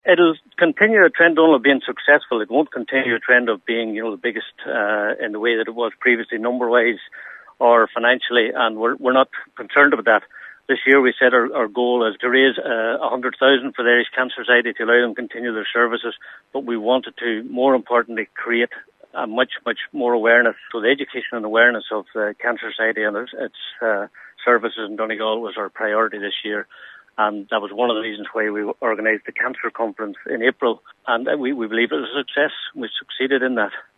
It'll continue a trend only of being successful. It won't continue a trend of being, the biggest in the way that it was previously, number-wise or financially, and we're not concerned about that. This year we said our goal is to raise 100,000 for the Irish Cancer Society to allow them to continue their services, but we wanted to, more importantly, create a much more awareness. So the education and awareness of the Cancer Society and its services in Donegal was our priority this year. And that was one of the reasons why we organised the Cancer Conference in April. And we believe it was a success. We succeeded in that.